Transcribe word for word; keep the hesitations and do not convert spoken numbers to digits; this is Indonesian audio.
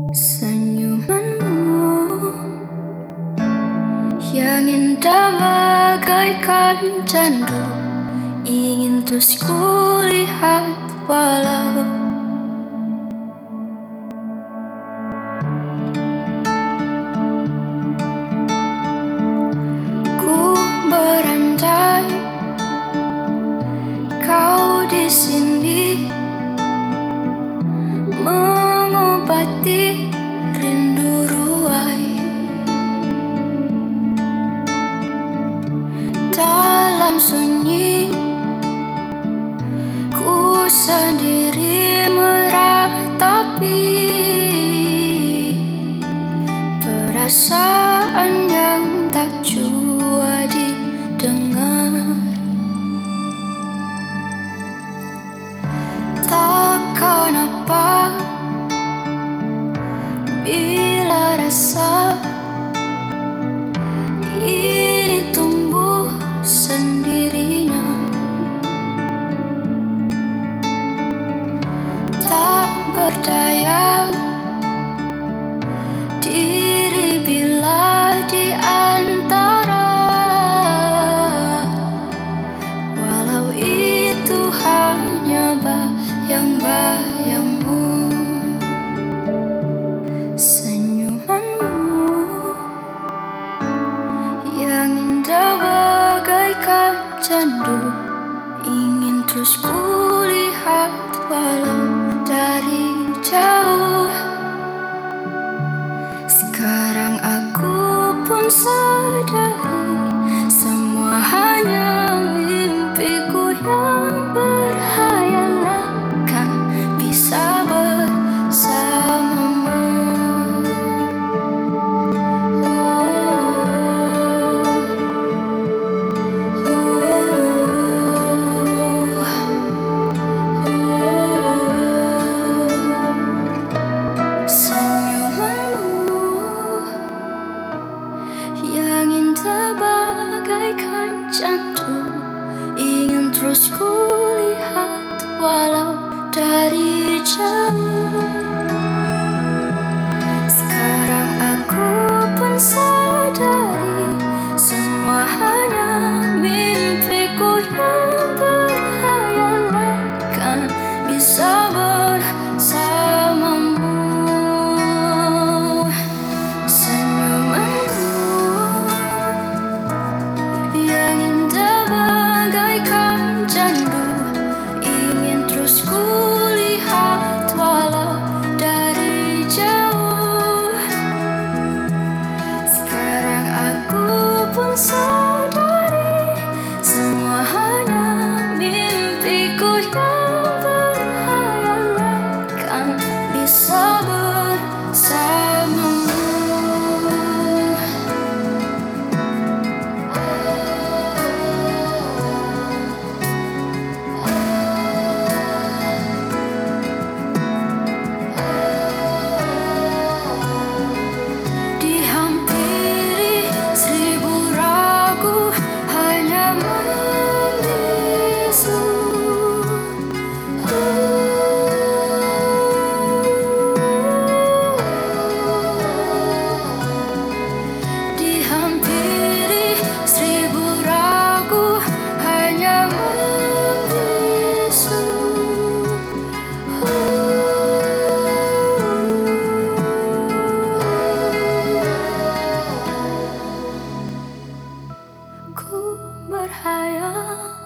Senyumanmu yang indah bagaikan candu, ingin terus kulihat walau ku berandai kau di sini mengobati rindu ruai. Dalam sunyi ku sendiri meratapi perasaan yang tak jua didengar. Takkan apa bila rasa ini tumbuh sendirinya, tak berdaya diri bila di antara, walau itu hanya bayang-bayangmu. Senyumanmu yang indah bagaikan candu, ingin terus kulihat walau dari jauh. Sekarang aku pun sadari semua hanya mimpiku yang berhayalan kan bisa bersamamu. Bagaikan candu, ingin terus kulihat walau dari jauh. Sekarang aku pun sadari semua hanya mimpiku yang berhayalan kan bisa bersamamu. Sadari semua hanya mimpiku yang berhayalan kan bisa bersamamu. Dihampiri seribu ragu hanya membisu. Dihampiri seribu ragu hanya membisu. Ku berhayal